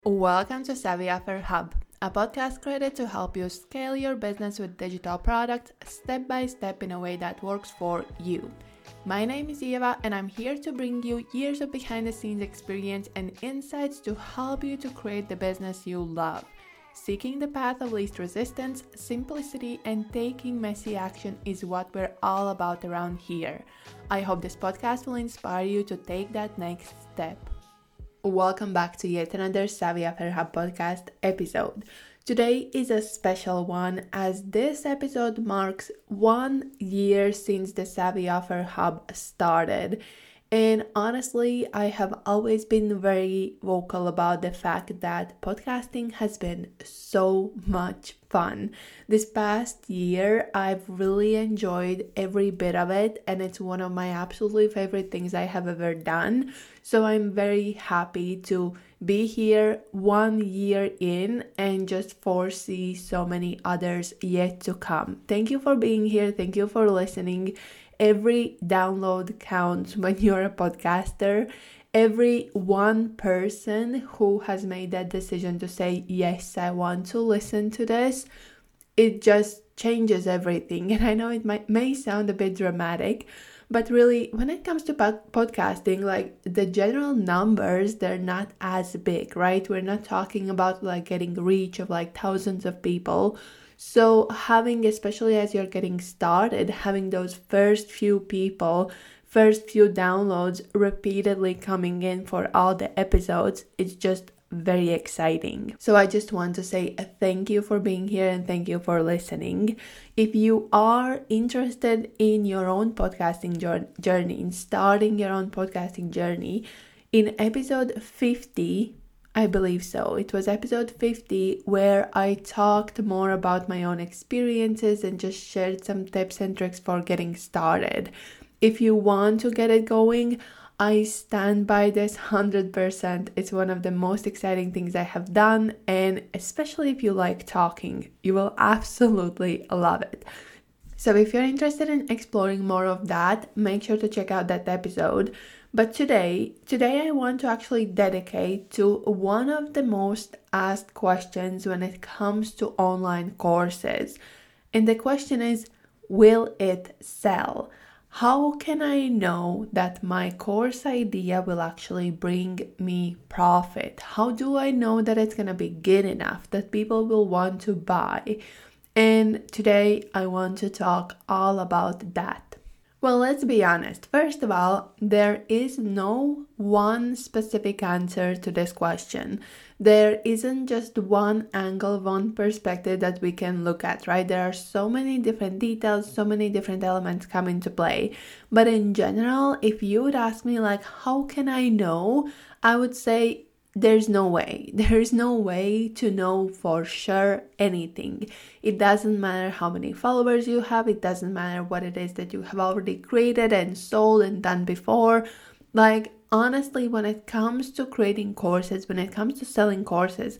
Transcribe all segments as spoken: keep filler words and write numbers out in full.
Welcome to Savvy Offer Hub, a podcast created to help you scale your business with digital products step by step in a way that works for you. My name is Eva, and I'm here to bring you years of behind the scenes experience and insights to help you to create the business you love. Seeking the path of least resistance, simplicity, and taking messy action is what we're all about around here. I hope this podcast will inspire you to take that next step. Welcome back to yet another Savvy Offer Hub podcast episode. Today is a special one as this episode marks one year since the Savvy Offer Hub started. And honestly, I have always been very vocal about the fact that podcasting has been so much fun. This past year, I've really enjoyed every bit of it, and it's one of my absolutely favorite things I have ever done. So I'm very happy to be here one year in and just foresee so many others yet to come. Thank you for being here. Thank you for listening. Every download counts when you're a podcaster. Every one person who has made that decision to say, yes, I want to listen to this, it just changes everything. And I know it might may sound a bit dramatic, but really, when it comes to pod- podcasting, like the general numbers, they're not as big, right? We're not talking about like getting reach of like thousands of people. So having, especially as you're getting started, having those first few people, first few downloads repeatedly coming in for all the episodes, it's just very exciting. So I just want to say a thank you for being here and thank you for listening. If you are interested in your own podcasting journey, in starting your own podcasting journey, in episode fifty, I believe so. It was episode fifty where I talked more about my own experiences and just shared some tips and tricks for getting started. If you want to get it going, I stand by this one hundred percent. It's one of the most exciting things I have done, and especially if you like talking, you will absolutely love it. So if you're interested in exploring more of that, make sure to check out that episode. But today, today I want to actually dedicate to one of the most asked questions when it comes to online courses. And the question is, will it sell? How can I know that my course idea will actually bring me profit? How do I know that it's going to be good enough, that people will want to buy? And today I want to talk all about that. Well, let's be honest. First of all, there is no one specific answer to this question. There isn't just one angle, one perspective that we can look at, right? There are so many different details, so many different elements come into play. But in general, if you would ask me like, how can I know? I would say there's no way. There's no way to know for sure anything. It doesn't matter how many followers you have. It doesn't matter what it is that you have already created and sold and done before. Like, honestly, when it comes to creating courses, when it comes to selling courses,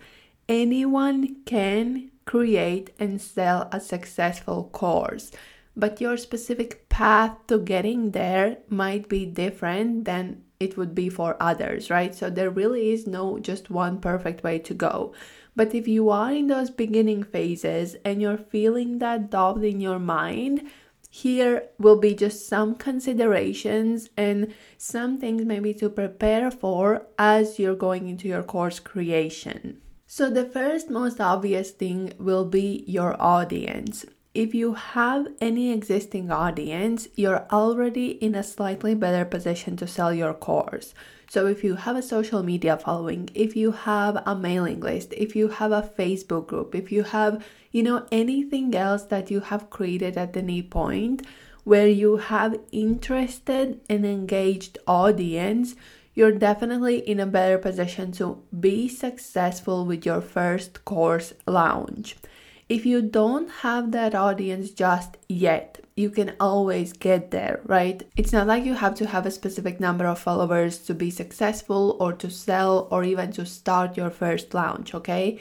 anyone can create and sell a successful course. But your specific path to getting there might be different than it would be for others, right? So there really is no just one perfect way to go. But if you are in those beginning phases and you're feeling that doubt in your mind, here will be just some considerations and some things maybe to prepare for as you're going into your course creation. So the first most obvious thing will be your audience. If you have any existing audience, you're already in a slightly better position to sell your course. So if you have a social media following, if you have a mailing list, if you have a Facebook group, if you have, you know, anything else that you have created at any point where you have interested and engaged audience, you're definitely in a better position to be successful with your first course launch. If you don't have that audience just yet, you can always get there, right? It's not like you have to have a specific number of followers to be successful or to sell or even to start your first launch, okay?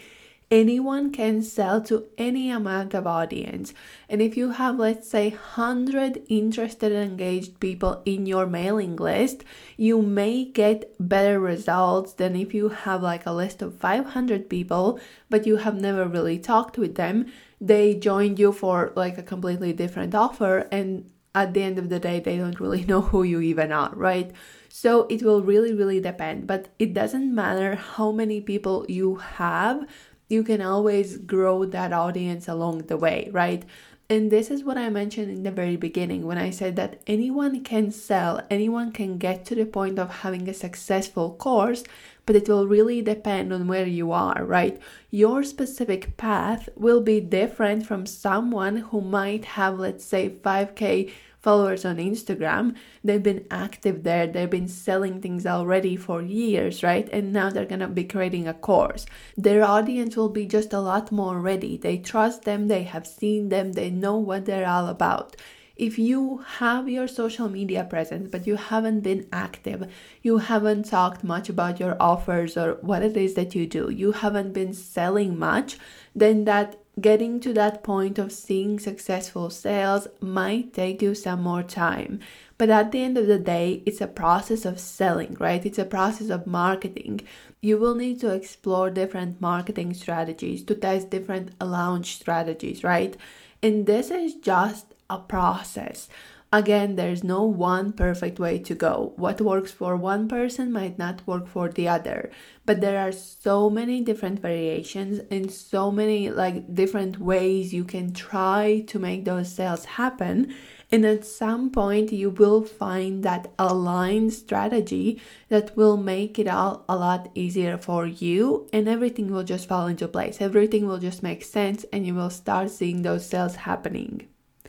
Anyone can sell to any amount of audience. And if you have, let's say, one hundred interested and engaged people in your mailing list, you may get better results than if you have like a list of five hundred people, but you have never really talked with them. They joined you for like a completely different offer, and at the end of the day, they don't really know who you even are, right? So it will really, really depend, but it doesn't matter how many people you have. You can always grow that audience along the way, right? And this is what I mentioned in the very beginning when I said that anyone can sell, anyone can get to the point of having a successful course, but it will really depend on where you are, right? Your specific path will be different from someone who might have, let's say, five K followers on Instagram. They've been active there, they've been selling things already for years, right? And now they're gonna be creating a course. Their audience will be just a lot more ready. They trust them, they have seen them, they know what they're all about. If you have your social media presence, but you haven't been active, you haven't talked much about your offers or what it is that you do, you haven't been selling much, then that getting to that point of seeing successful sales might take you some more time. But at the end of the day, it's a process of selling, right? It's a process of marketing. You will need to explore different marketing strategies, to test different launch strategies, right? And this is just a process. Again, there's no one perfect way to go. What works for one person might not work for the other, but there are so many different variations and so many like different ways you can try to make those sales happen. And at some point you will find that aligned strategy that will make it all a lot easier for you, and everything will just fall into place. Everything will just make sense and you will start seeing those sales happening.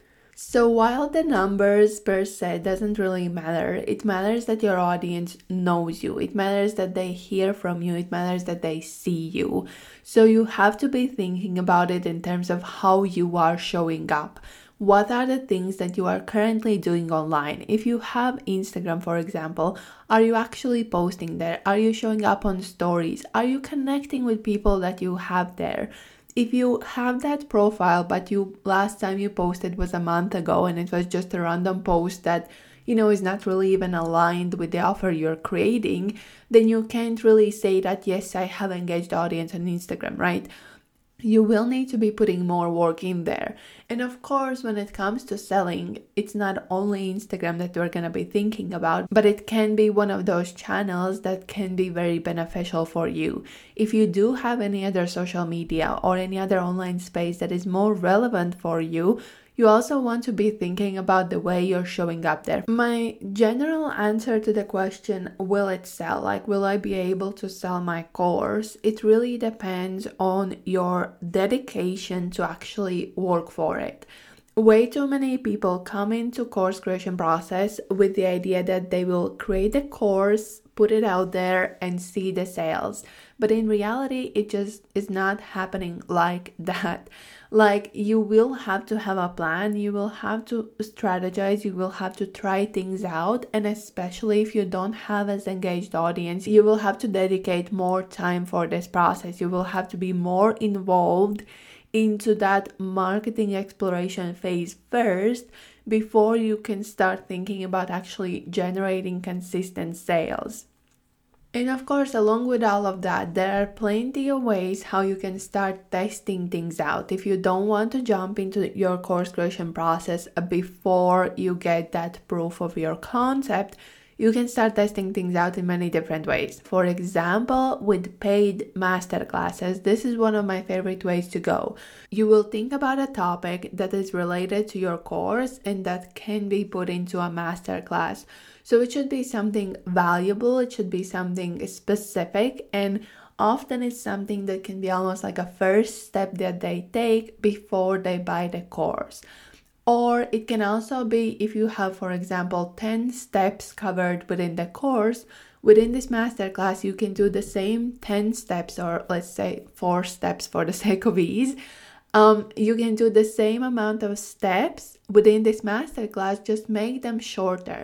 So while the numbers per se doesn't really matter, it matters that your audience knows you. It matters that they hear from you. It matters that they see you. So you have to be thinking about it in terms of how you are showing up. What are the things that you are currently doing online? If you have Instagram, for example, are you actually posting there? Are you showing up on stories? Are you connecting with people that you have there? If you have that profile, but you last time you posted was a month ago and it was just a random post that, you know, is not really even aligned with the offer you're creating, then you can't really say that, yes, I have engaged audience on Instagram, right? You will need to be putting more work in there. And of course, when it comes to selling, it's not only Instagram that we're going to be thinking about, but it can be one of those channels that can be very beneficial for you. If you do have any other social media or any other online space that is more relevant for you, you also want to be thinking about the way you're showing up there. My general answer to the question, will it sell? Like, will I be able to sell my course? It really depends on your dedication to actually work for it. Way too many people come into course creation process with the idea that they will create a course, put it out there and see the sales. But in reality, it just is not happening like that. Like, you will have to have a plan, you will have to strategize, you will have to try things out, and especially if you don't have as engaged audience, you will have to dedicate more time for this process. You will have to be more involved into that marketing exploration phase first before you can start thinking about actually generating consistent sales. And of course, along with all of that, there are plenty of ways how you can start testing things out. If you don't want to jump into your course creation process before you get that proof of your concept, you can start testing things out in many different ways. For example, with paid masterclasses, this is one of my favorite ways to go. You will think about a topic that is related to your course and that can be put into a masterclass. So it should be something valuable, it should be something specific, and often it's something that can be almost like a first step that they take before they buy the course. Or it can also be if you have, for example, ten steps covered within the course, within this masterclass, you can do the same ten steps, or let's say four steps for the sake of ease. Um, you can do the same amount of steps within this masterclass, just make them shorter.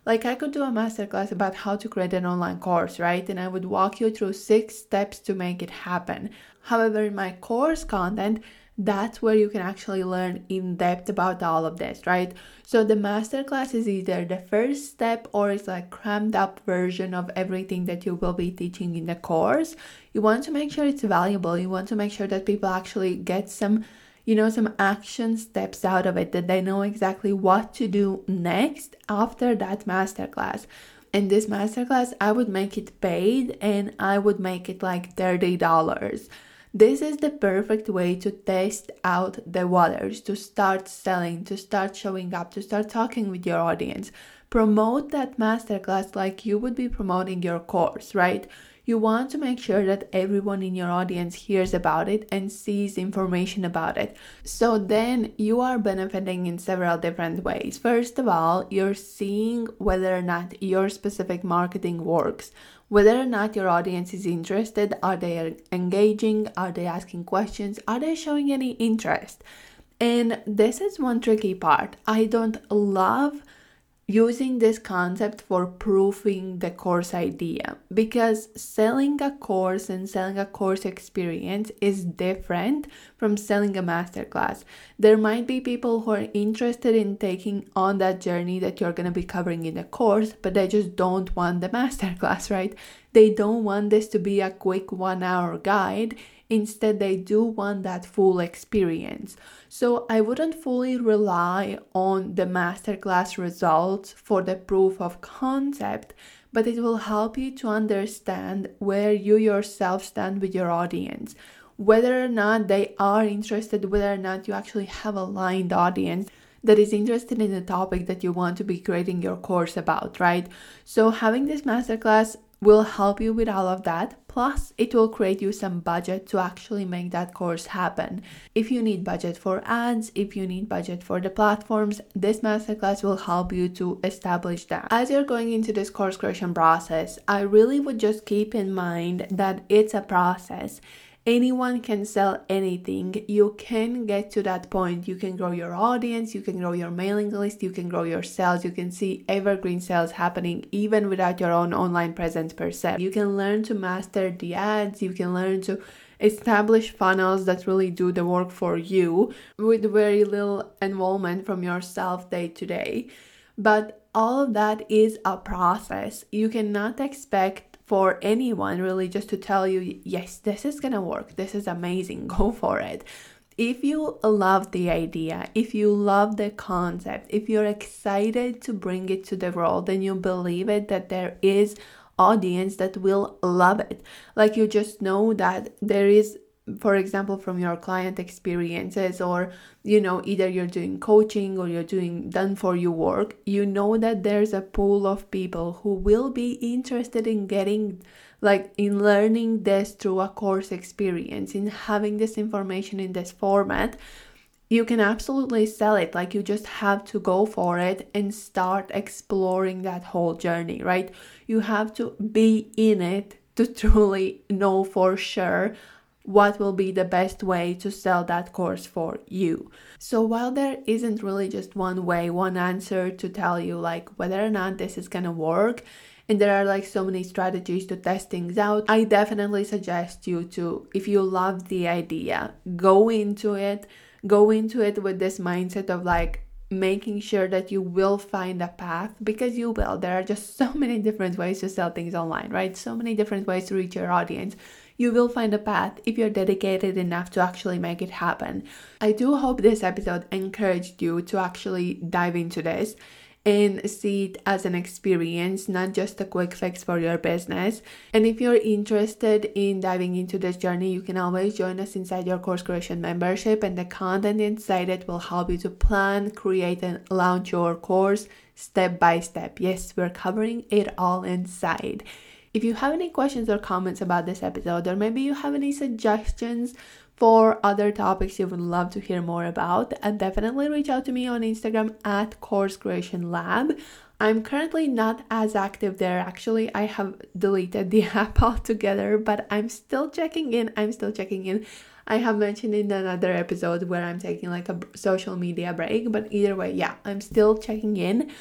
Like I could do a masterclass about how to create an online course, right? And I would walk you through six steps to make it happen. However, in my course content, that's where you can actually learn in depth about all of this, right? So the masterclass is either the first step or it's like crammed up version of everything that you will be teaching in the course. You want to make sure it's valuable. You want to make sure that people actually get some, you know, some action steps out of it, that they know exactly what to do next after that masterclass. And this masterclass, I would make it paid and I would make it like thirty dollars. This is the perfect way to test out the waters, to start selling, to start showing up, to start talking with your audience. Promote that masterclass like you would be promoting your course, right? You want to make sure that everyone in your audience hears about it and sees information about it. So then you are benefiting in several different ways. First of all, you're seeing whether or not your specific marketing works, whether or not your audience is interested. Are they engaging? Are they asking questions? Are they showing any interest? And this is one tricky part. I don't love using this concept for proofing the course idea, because selling a course and selling a course experience is different from selling a masterclass. There might be people who are interested in taking on that journey that you're going to be covering in the course, but they just don't want the masterclass, right? They don't want this to be a quick one hour guide. Instead, they do want that full experience. So I wouldn't fully rely on the masterclass results for the proof of concept, but it will help you to understand where you yourself stand with your audience, whether or not they are interested, whether or not you actually have a aligned audience that is interested in the topic that you want to be creating your course about, right? So having this masterclass will help you with all of that. Plus, it will create you some budget to actually make that course happen. If you need budget for ads, if you need budget for the platforms, this masterclass will help you to establish that. As you're going into this course creation process, I really would just keep in mind that it's a process. Anyone can sell anything. You can get to that point. You can grow your audience, you can grow your mailing list, you can grow your sales, you can see evergreen sales happening even without your own online presence per se. You can learn to master the ads, you can learn to establish funnels that really do the work for you with very little involvement from yourself day to day. But all of that is a process. You cannot expect for anyone really just to tell you, yes, this is gonna work, this is amazing, go for it. If you love the idea, if you love the concept, if you're excited to bring it to the world and you believe it, that there is audience that will love it, like you just know that there is, for example, from your client experiences, or you know, either you're doing coaching or you're doing done for you work, you know that there's a pool of people who will be interested in getting, like in learning this through a course experience, in having this information in this format. You can absolutely sell it. Like you just have to go for it and start exploring that whole journey, right? You have to be in it to truly know for sure what will be the best way to sell that course for you. So while there isn't really just one way, one answer to tell you like whether or not this is gonna work, and there are like so many strategies to test things out, I definitely suggest you to, if you love the idea, go into it, go into it with this mindset of like making sure that you will find a path, because you will. There are just so many different ways to sell things online, right? So many different ways to reach your audience. You will find a path if you're dedicated enough to actually make it happen. I do hope this episode encouraged you to actually dive into this and see it as an experience, not just a quick fix for your business. And if you're interested in diving into this journey, you can always join us inside your course creation membership, and the content inside it will help you to plan, create, and launch your course step by step. Yes, we're covering it all inside. If you have any questions or comments about this episode, or maybe you have any suggestions for other topics you would love to hear more about, uh, definitely reach out to me on Instagram at Course Creation Lab. I'm currently not as active there. Actually, I have deleted the app altogether, but I'm still checking in. I'm still checking in. I have mentioned in another episode where I'm taking like a social media break, but either way, yeah, I'm still checking in.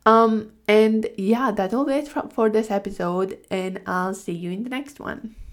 Um, and yeah, that will be it for this episode, and I'll see you in the next one.